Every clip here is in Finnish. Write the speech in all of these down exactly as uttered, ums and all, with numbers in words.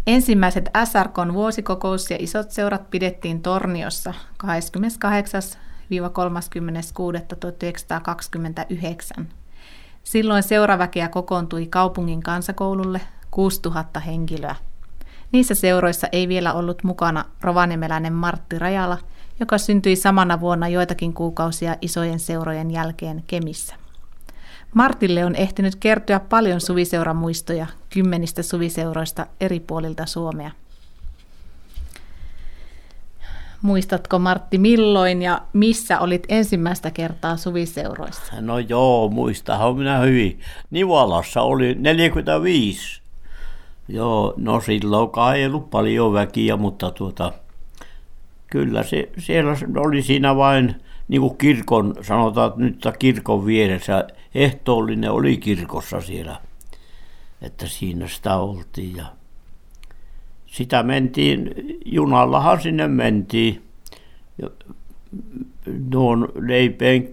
Ensimmäiset S R K:n vuosikokous ja isot seurat pidettiin Torniossa kahdeskymmeneskahdeksas kolmaskymmenes kuudetta tuhatyhdeksänsataakaksikymmentäyhdeksän. Silloin seuraväkeä kokoontui kaupungin kansakoululle kuusituhatta henkilöä. Niissä seuroissa ei vielä ollut mukana rovaniemeläinen Martti Rajala, joka syntyi samana vuonna joitakin kuukausia isojen seurojen jälkeen Kemissä. Martille on ehtinyt kertyä paljon suviseuramuistoja kymmenistä suviseuroista eri puolilta Suomea. Muistatko, Martti, milloin ja missä olit ensimmäistä kertaa suviseuroissa? No joo, muistahan minä hyvin. Nivalassa oli neljäkymmentäviisi. Joo, no silloinkaan ei ollut paljon väkiä, mutta tuota, kyllä se, siellä oli siinä vain niin kuin kirkon, sanotaan että nyt kirkon vieressä, ehtoollinen oli kirkossa siellä, että siinä sitä oltiin ja sitä mentiin, junallahan sinne mentiin, nuon leipeen,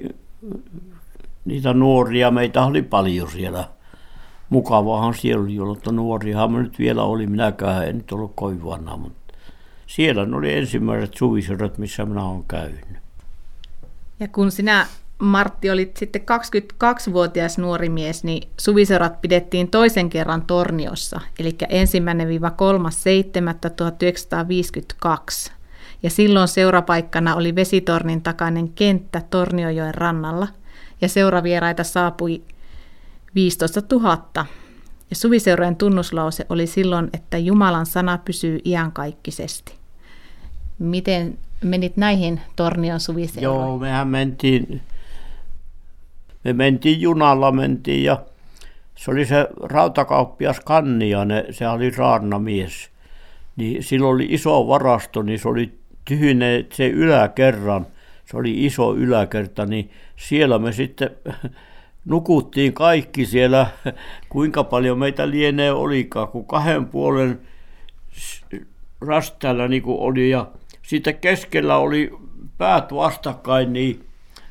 niitä nuoria meitä oli paljon siellä. Mukavahan siellä oli ollut, että nuoriahan me nyt vielä oli, minäkään en nyt ollut kovin vanha, mutta siellä oli ensimmäiset suviseurat, missä minä olen käynyt. Ja kun sinä, Martti, olit sitten kaksikymmentäkaksivuotias nuori mies, niin suviseurat pidettiin toisen kerran Torniossa, eli ensimmäinen kolmas seitsemättä tuhatyhdeksänsataaviisikymmentäkaksi. Ja silloin seurapaikkana oli Vesitornin takainen kenttä Torniojoen rannalla, ja seuravieraita saapui viisitoistatuhatta. Ja suviseurojen tunnuslause oli silloin, että Jumalan sana pysyy iankaikkisesti. Miten menit näihin Tornion suviseuroihin? Joo, mehän mentiin, me mentiin junalla mentiin ja se oli se rautakauppias Kannianen, se oli saarnamies. Niin silloin oli iso varasto, niin se oli tyhjinen se yläkerran, se oli iso yläkerta, niin siellä me sitten nukuttiin kaikki siellä, kuinka paljon meitä lienee olikaan, kun kahden puolen rastäällä niin kuin oli ja sitten keskellä oli päät vastakkain, niin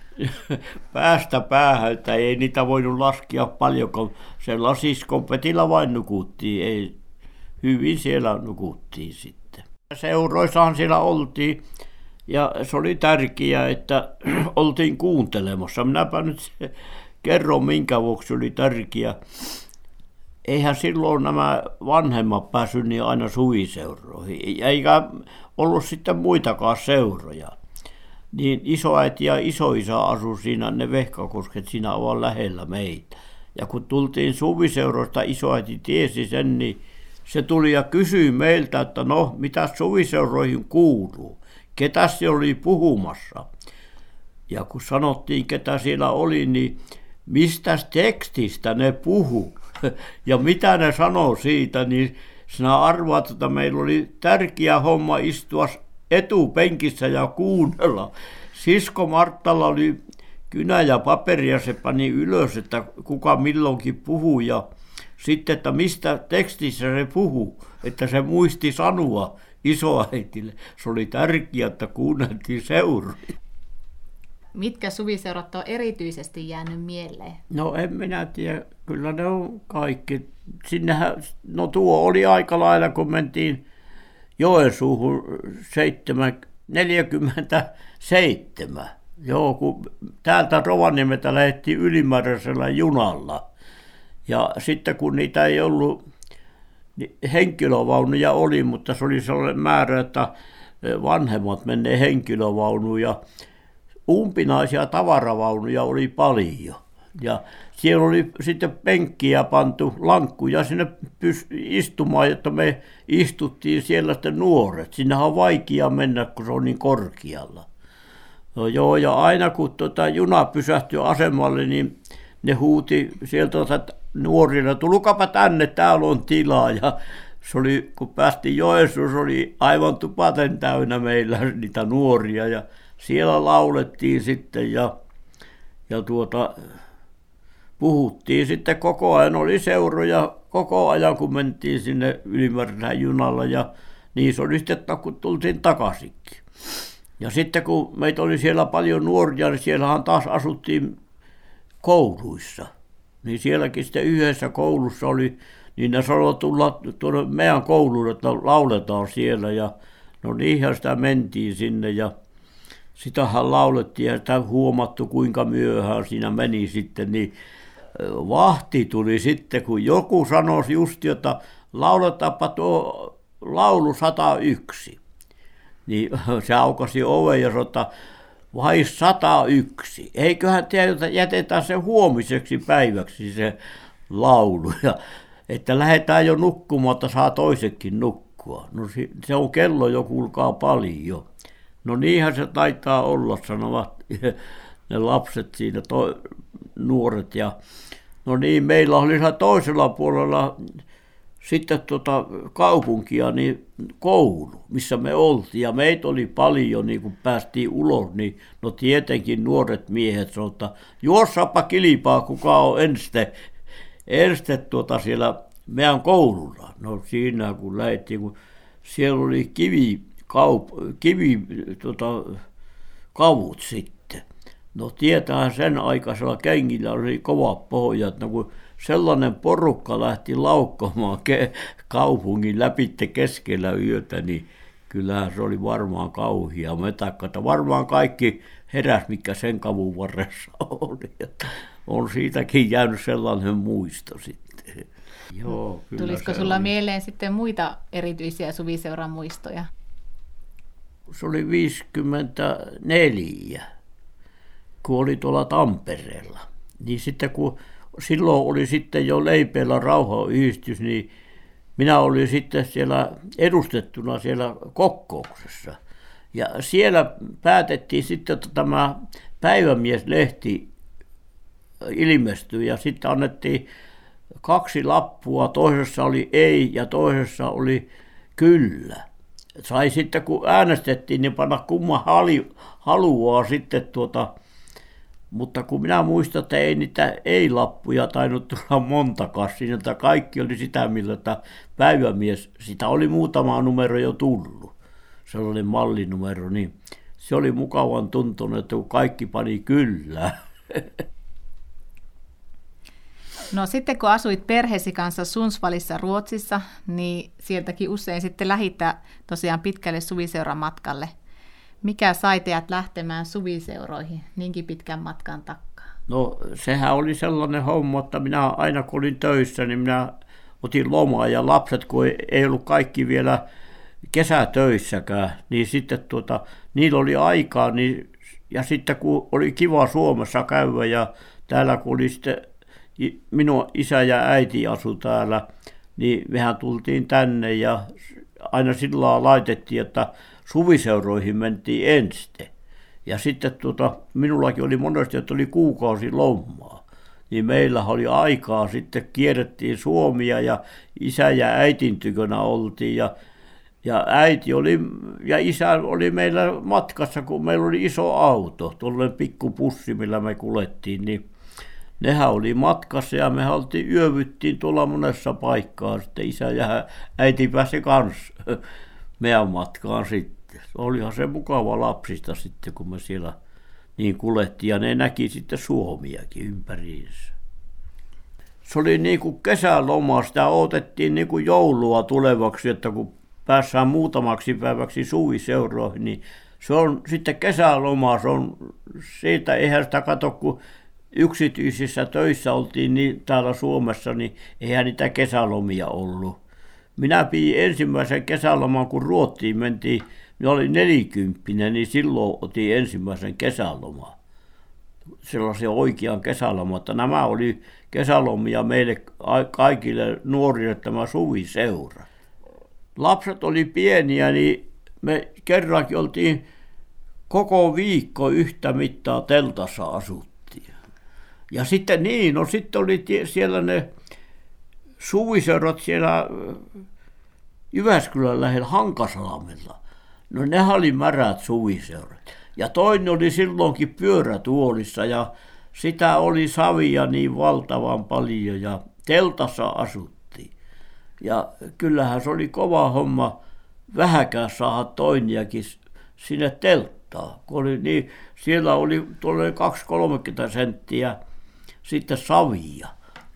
päästä päähän, että ei niitä voinut laskea paljon, kun se lasiskon petillä vain nukuttiin, ei, hyvin siellä nukuttiin sitten. Seuroissahan siellä oltiin ja se oli tärkeää, että oltiin kuuntelemassa. Minäpä nyt kerron, minkä vuoksi oli tärkeää. Eihän silloin nämä vanhemmat päässyt niin aina suviseuroihin, eikä ollut sitten muitakaan seuroja. Niin isoäiti ja isoisä asui siinä, ne Vehkakosket siinä aivan lähellä meitä. Ja kun tultiin suviseuroista, isoäiti tiesi sen, niin se tuli ja kysyi meiltä, että no, mitä suviseuroihin kuuluu, ketä se oli puhumassa. Ja kun sanottiin, ketä siellä oli, niin mistä tekstistä ne puhu ja mitä ne sanoo siitä, niin sinä arvaat, että meillä oli tärkeä homma istua etupenkissä ja kuunnella. Sisko Marttalla oli kynä ja paperia, se pani ylös, että kuka milloinkin puhuu ja sitten, että mistä tekstissä se puhuu, että se muisti sanoa isoäitille. Se oli tärkeää, että kuunneltiin seuroja. Mitkä suviseurat on erityisesti jäänyt mieleen? No en minä tiedä, kyllä ne on kaikki. Sinnehän, no tuo oli aika lailla, kun mentiin Joensuuhun neljäkymmentäseitsemän. Joo, kun täältä Rovaniemeltä lähdettiin ylimääräisellä junalla. Ja sitten kun niitä ei ollut, niin henkilövaunuja oli, mutta se oli sellainen määrä, että vanhemmat menee henkilövaunuun ja umpinaisia tavaravaunuja oli paljon. Ja siellä oli sitten penkkiä pantu lankkuja sinne istumaan, että me istuttiin siellä sitten nuoret. Sinnehän on vaikea mennä, kun se on niin korkealla. No joo, ja aina kun tuota juna pysähtyi asemalle, niin ne huuti sieltä nuorina, tulkapa tänne, täällä on tilaa. Ja se oli, kun päästiin Joensuun, se oli aivan tupaten täynnä meillä niitä nuoria. Ja siellä laulettiin sitten ja, ja tuota, puhuttiin sitten koko ajan, oli seuroja koko ajan, kun mentiin sinne ylimääräisellä junalla ja niin se oli sitten, kun tultiin takaisinkin. Ja sitten kun meitä oli siellä paljon nuoria, niin siellähän taas asuttiin kouluissa. Niin sielläkin sitten yhdessä koulussa oli, niin ne sanoi tulla tuonne meidän kouluun, että lauletaan siellä. Ja no niinhän sitä mentiin sinne ja sitähän laulettiin ja sitä huomattu kuinka myöhään siinä meni sitten. Niin vahti tuli sitten, kun joku sanoi just, että lauletapa tuo laulu sata yksi. Niin se aukasi oven ja sanoi, että vai sata yksi. Eiköhän tiedä, jätetään se huomiseksi päiväksi se laulu. Ja, että lähdetään jo nukkumaan, että saa toisekin nukkua. No se on kello jo, kuulkaa paljon. No niinhän se taitaa olla, sanovat ne lapset siinä, to, nuoret. Ja, no niin, meillä oli toisella puolella sitten tuota kaupunkia, niin koulu, missä me oltiin, ja meitä oli paljon, niin kun päästiin ulos, niin no tietenkin nuoret miehet sanoivat, että juossapa kilpaa, kuka on enste, enste tuota siellä meidän koululla. No siinä kun lähdettiin, kun siellä oli kivi, kaup, kivi tuota, kavut sitten. No tietäähän sen aikaisella kengillä oli kovat pohjat, no kun sellainen porukka lähti laukkomaan ke- kaupungin läpitte keskellä yötä, niin kyllähän se oli varmaan kauhia metakata. Varmaan kaikki heräs, mikä sen kavun varressa oli. On siitäkin jäänyt sellainen muisto sitten. Joo, tulisiko sulla oli mieleen sitten muita erityisiä suviseuran muistoja? Se oli viisikymmentäneljä, kun oli tuolla Tampereella. Niin sitten kun silloin oli sitten jo Leipeillä rauhanyhdistys, niin minä olin sitten siellä edustettuna siellä kokouksessa. Ja siellä päätettiin sitten, että tämä Päivämies-lehti ilmestyi ja sitten annettiin kaksi lappua. Toisessa oli ei ja toisessa oli kyllä. Sai sitten kun äänestettiin, niin panna kumman haluaa sitten tuota. Mutta kun minä muistan, että ei niitä ei-lappuja tainnut tulla montakaan siinä, että kaikki oli sitä, millä että Päivämies, sitä oli muutama numero jo tullut, sellainen mallinumero, niin se oli mukavan tuntunut, että kun kaikki pani kyllä. No sitten kun asuit perheesi kanssa Sundsvallissa Ruotsissa, niin sieltäkin usein sitten lähditä tosiaan pitkälle suviseuran matkalle. Mikä sai teidät lähtemään suviseuroihin niinkin pitkän matkan takaa? No sehän oli sellainen homma, että minä aina kun olin töissä, niin minä otin lomaa ja lapset, kun ei ollut kaikki vielä kesätöissäkään, niin sitten tuota, niillä oli aikaa, niin, ja sitten kun oli kiva Suomessa käydä ja täällä kun oli sitten minun isä ja äiti asu täällä, niin mehän tultiin tänne ja aina sillä lailla laitettiin, että suviseuroihin mentiin ensin. Ja sitten tuota, minullakin oli monesti, että oli kuukausi lomaa. Niin meillä oli aikaa, sitten kierrettiin Suomia ja isä ja äitin tykönä oltiin. Ja, ja äiti oli ja isä oli meillä matkassa, kun meillä oli iso auto, tuollainen pikku pussi, millä me kuljettiin. Niin nehän oli matkassa ja me oltiin, yövyttiin tuolla monessa paikkaa. Sitten isä ja äiti pääsi kanssa meidän matkaan sitten. Olihan se mukava lapsista sitten, kun me siellä niin kuljettiin ja ne näki sitten Suomiakin ympäriinsä. Se oli niin kuin kesäloma, sitä odotettiin niin kuin joulua tulevaksi, että kun päässään muutamaksi päiväksi suviseuroihin, niin se on sitten kesäloma, se on siitä, eihän sitä katso, kun yksityisissä töissä oltiin niin täällä Suomessa, niin eihän niitä kesälomia ollut. Minä pidin ensimmäisen kesäloman, kun Ruotsiin mentiin, minä olin nelikymppinen, niin silloin otin ensimmäisen kesäloman. Sellaisen oikean kesäloman, että nämä oli kesälomia meille kaikille nuorille tämä suviseura. Lapset oli pieniä, niin me kerrankin oltiin koko viikko yhtä mittaa teltassa asuttiin. Ja sitten niin, no sitten oli siellä ne suviseurat siellä Jyväskylän lähellä Hankasalmella. No ne oli märät suviseurat. Ja toinen oli silloinkin pyörätuolissa ja sitä oli savia niin valtavan paljon ja teltassa asuttiin. Ja kyllähän se oli kova homma vähäkään saada toiniakin sinne telttaan. Kun oli niin, siellä oli tuollainen kaksikymmentä kolmekymmentä senttiä sitten savia.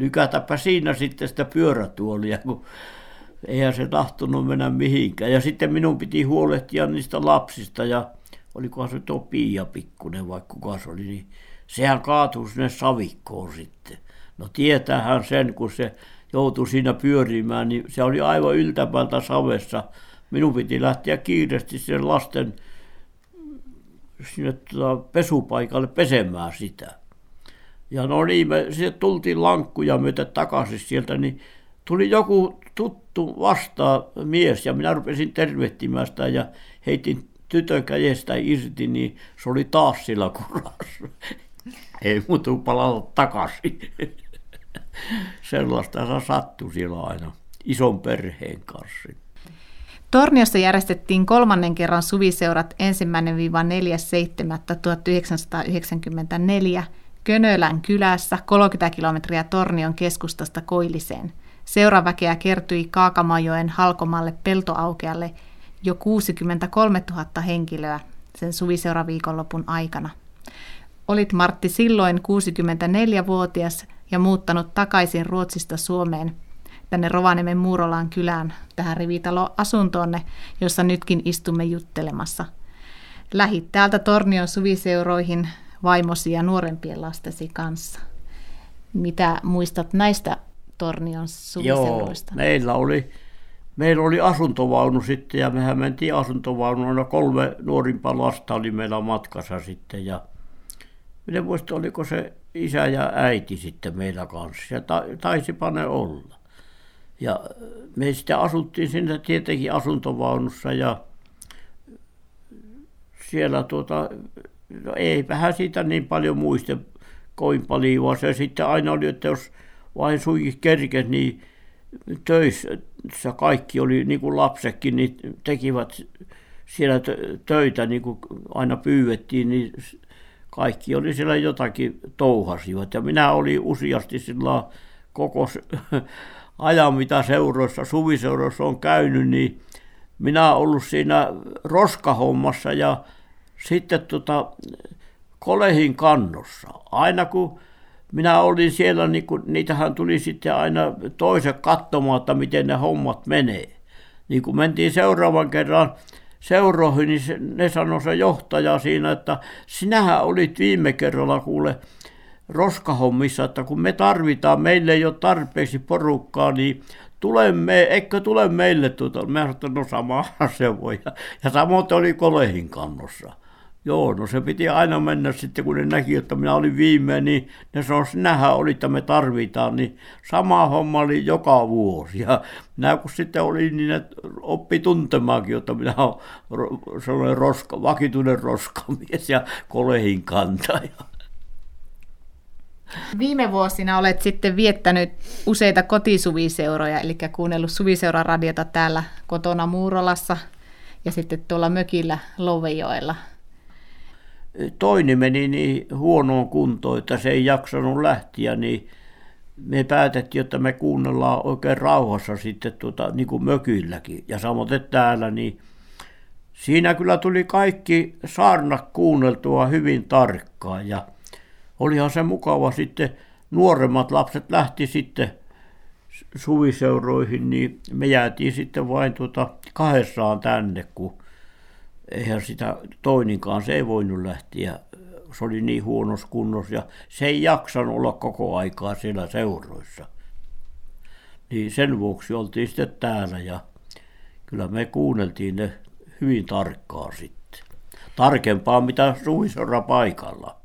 lykätäpä siinä sitten sitä pyörätuolia, kun eihän se tahtonut mennä mihinkään. Ja sitten minun piti huolehtia niistä lapsista ja olikohan se tuo Pia pikkunen vai kuka se oli, niin sehän kaatui sinne savikkoon sitten. No tietäähän sen, kun se joutui siinä pyörimään, niin se oli aivan yltäpäältä savessa. Minun piti lähteä kiireesti sen lasten sinne tuota pesupaikalle pesemään sitä. Ja no niin, me sitten tultiin lankkuja myöten takaisin sieltä, niin tuli joku tuttu vastaan mies ja minä rupesin tervehtimään sitä ja heitin tytön kädestä irti, niin se oli taas sillä kurassa. Ei muutu palata takaisin. Sellaista se sattui siellä aina ison perheen kanssa. Torniossa järjestettiin kolmannen kerran suviseurat ensimmäinen neljäs seitsemättä tuhatyhdeksänsataayhdeksänkymmentäneljä Könölän kylässä kolmekymmentä kilometriä Tornion keskustasta Koilliseen. Seuraväkeä kertyi Kaakamajoen halkomalle peltoaukealle jo kuusikymmentäkolmetuhatta henkilöä sen suviseuraviikonlopun aikana. Olit Martti silloin kuusikymmentäneljävuotias ja muuttanut takaisin Ruotsista Suomeen tänne Rovaniemen Muurolan kylään, tähän rivitaloasuntoonne, jossa nytkin istumme juttelemassa. Lähit täältä Tornion suviseuroihin vaimosi ja nuorempien lastesi kanssa. Mitä muistat näistä Tornion suviseuroista? Joo, meillä oli, meillä oli asuntovaunu sitten ja mehän mentiin asuntovaunuina. Kolme nuorimpaa lasta oli meillä matkassa sitten ja minä muistan, oliko se isä ja äiti sitten meillä kanssa ja ta, taisipa ne olla. Ja me sitten asuttiin sinne tietenkin asuntovaunussa ja siellä tuota, no eipähän siitä niin paljon muista kovin paljon, vaan se sitten aina oli, että jos vain suinkin kerkesi, niin töissä kaikki oli, niin kuin lapsetkin, niin tekivät siellä töitä, niin kuin aina pyydettiin, niin kaikki oli siellä jotakin touhasivat. Ja minä olin useasti sillä koko ajan, mitä seuroissa, suviseuroissa on käynyt, niin minä olen ollut siinä roskahommassa ja sitten tota, kolehin kannossa. Aina kun minä olin siellä, niin kun, niitähän tuli sitten aina toiset katsomaan, että miten ne hommat menee. Niin kun mentiin seuraavan kerran seuroihin, niin se, ne sanoi se johtaja siinä, että sinähän olit viime kerralla kuule roskahommissa, että kun me tarvitaan, meille ei ole tarpeeksi porukkaa, niin tule me, eikö tule meille tuota. Mä sanoin, että no samahan se voi. Ja, ja samoin oli kolehin kannossa. Joo, no se piti aina mennä sitten, kun ne näki, että minä olin viimein, niin ne sanoi, sinähän oli, että me tarvitaan, niin sama homma oli joka vuosi. Ja minä kun sitten olin, niin ne oppi tuntemaankin, että minä olen sellainen roska, vakituinen roskamies ja kolehin kantaja. Viime vuosina olet sitten viettänyt useita kotisuviseuroja, eli kuunnellut suviseuraradiota täällä kotona Muurolassa ja sitten tuolla mökillä Lovejoella. Toinen meni niin huonoon kuntoon, että se ei jaksanut lähteä, niin me päätettiin, että me kuunnellaan oikein rauhassa sitten tuota, niin kuin mökilläkin. Ja samoin täällä, niin siinä kyllä tuli kaikki saarnat kuunneltua hyvin tarkkaan. Ja olihan se mukava sitten, nuoremmat lapset lähti sitten suviseuroihin, niin me jäätiin sitten vain tuota kahdessaan tänne, kun eihän sitä toinenkaan, se ei voinut lähteä, se oli niin huonossa kunnossa ja se ei jaksanut olla koko aikaa siellä seuroissa. Niin sen vuoksi oltiin sitten täällä ja kyllä me kuunneltiin ne hyvin tarkkaan sitten. Tarkempaa mitä suviseura paikalla.